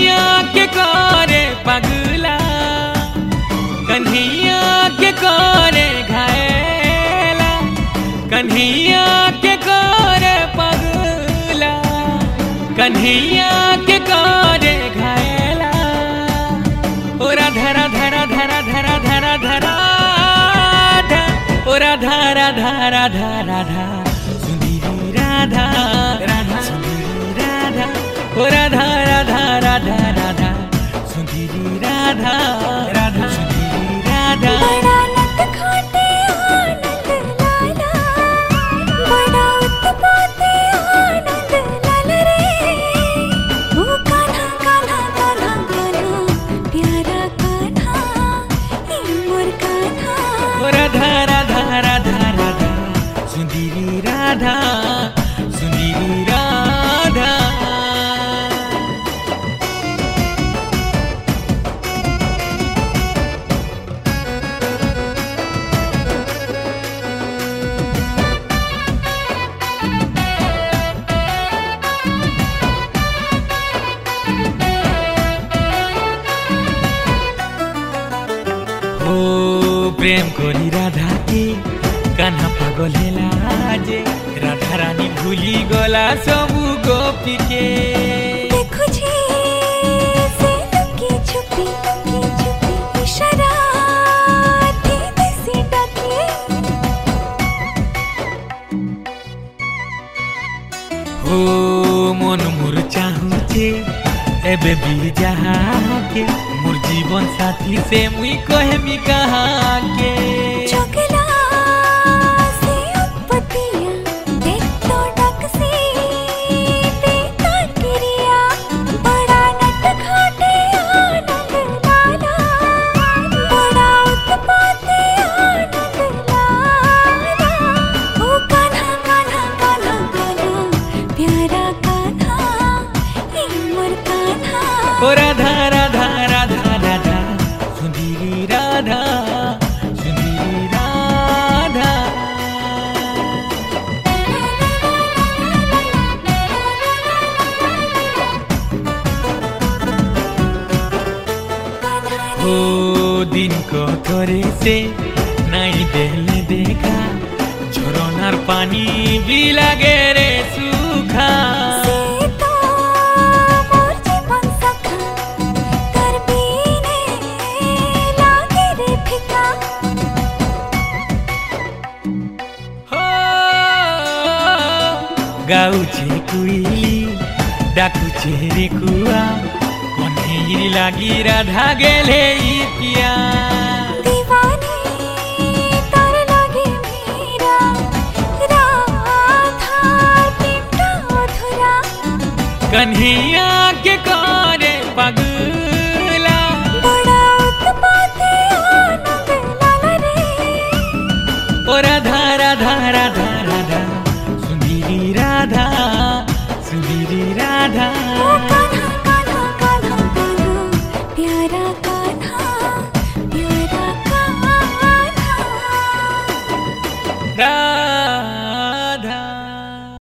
कन्हैया के करे पगला, कन्हैया के करे घायला, कन्हैया के करे पगला, कन्हैया के करे घायला। ओ राधा राधा राधा राधा राधा राधा राधा, ओ राधा राधा राधा राधा सुंदरी राधा राधा सुंदरी राधा, ओ राधा राधा राधा राधा सुंदरी राधा राधा सुंदरी राधा। बड़ा नटखटे आनंद लाला, बड़ा उत्पाती आनंद लाला रे। ओ कान्हा कान्हा कान्हा कान्हा प्यारा कान्हा, ए मोर कान्हा। ओ राधा राधा राधा राधा सुंदरी राधा सुंदरी राधा। ओ प्रेम करी राधा के कान्हा पागल हेला जे, राधा रानी भूली गला सबू गोपी के। देखो जी से लुकी छुपी इशारा थी देसी डाके। हो मन मोर चाहूचे एबे भी जहा के, मोर जीवन साथी से मुई कहमी कहाँ के। चोकला से उपतिया देख तो डक से देखा किरिया। बड़ा नटखटे आनंद लाला, बड़ा उत्पाती आनंद लाला। ओ कान्हा कान्हा कान्हा कान्हा प्यारा कान्हा, ए मोर कान्हा। ओ राधा राधा राधा राधा सुंदरी राधा सुंदरी राधा। ओ दिन को थोड़े से नहीं बेले देखा, झरनार पानी भी लगे रे सूखा। से तो मोर जीवन सखा, कर बीने लागे रे फिका। हो गाउछे कुइली डाकुछे रे कुआ, कन्हैया लागी राधा गेले ई पिया। दीवानी तार लागे मेरा, राधा पिंटा मथुरा। कन्हैया के करे पगला, बड़ा उत्पाती आनंद लाला रे। ओ राधा राधा राधा राधा सुंदरी राधा सुंदरी राधा। ओ कान्हा